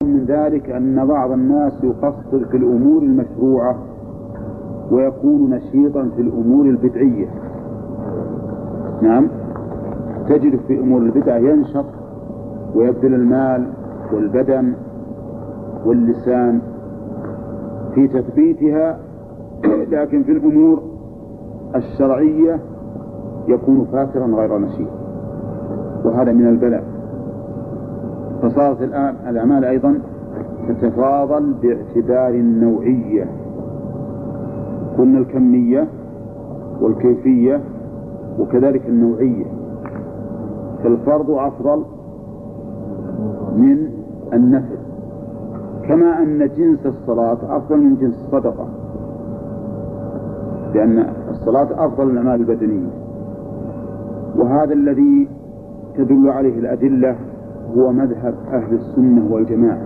من ذلك أن بعض الناس يقصر في الأمور المشروعة ويكون نشيطا في الأمور البدعية. نعم، تجد في أمور البدع ينشط ويبذل المال والبدن واللسان في تثبيتها، لكن في الأمور الشرعية يكون فاكرا غير نشيط، وهذا من البلاء. فصارت الأعمال أيضا تتفاضل باعتبار النوعية، قلنا الكمية والكيفية وكذلك النوعية. فالفرض أفضل من النفل، كما أن جنس الصلاة أفضل من جنس الصدقة، لأن الصلاة أفضل الأعمال البدنية. وهذا الذي تدل عليه الأدلة هو مذهب أهل السنة والجماعة،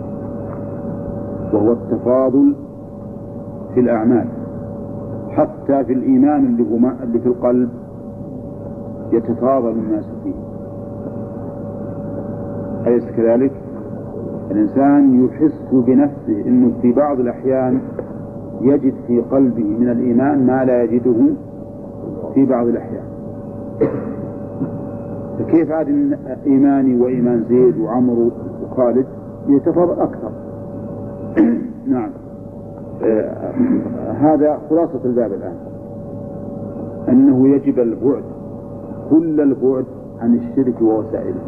وهو التفاضل في الأعمال، حتى في الإيمان اللي في القلب يتفاضل الناس فيه. أليس كذلك؟ الإنسان يحس بنفسه أنه في بعض الأحيان يجد في قلبه من الإيمان ما لا يجده في بعض الأحيان. فكيف عاد إيماني وإيمان زيد وعمرو وخالد يتفاضل أكثر؟ نعم. هذا خلاصة الباب الآن، أنه يجب البعد كل البعد عن الشرك ووسائله،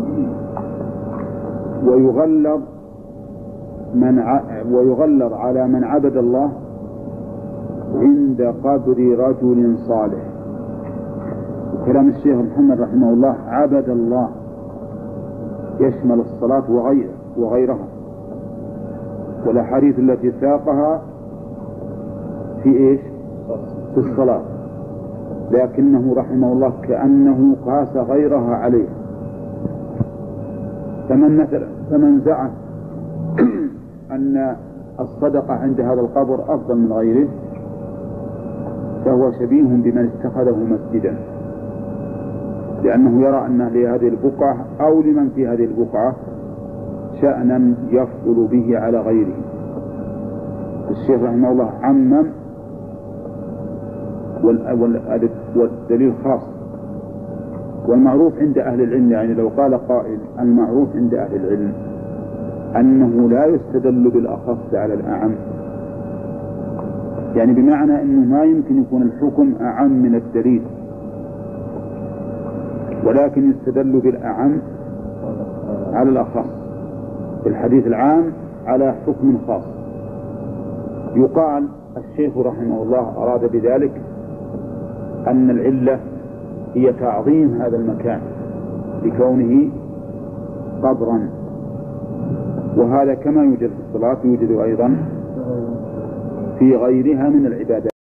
ويغلظ على من عبد الله عند قبر رجل صالح. كلام الشيخ محمد رحمه الله عبد الله يشمل الصلاة وغيرها، والأحاديث التي ساقها في إيش؟ في الصلاة، لكنه رحمه الله كأنه قاس غيرها عليه. فمن زعم أن الصدقة عند هذا القبر أفضل من غيره فهو شبيه بمن اتخذه مسجدا، لأنه يرى أن لهذه البقعة أو لمن في هذه البقعة شأنا يفضل به على غيره. الشيخ رحمه الله عمم، والدليل خاص. والمعروف عند أهل العلم، يعني لو قال قائل المعروف عند أهل العلم أنه لا يستدل بالأخص على الأعم، يعني بمعنى أنه ما يمكن يكون الحكم أعم من الدليل، ولكن يستدل بالأعم على الأخص، الحديث العام على حكم خاص. يقال الشيخ رحمه الله أراد بذلك أن العلة هي تعظيم هذا المكان لكونه قبرا، وهذا كما يوجد في الصلاة يوجد أيضا في غيرها من العبادات.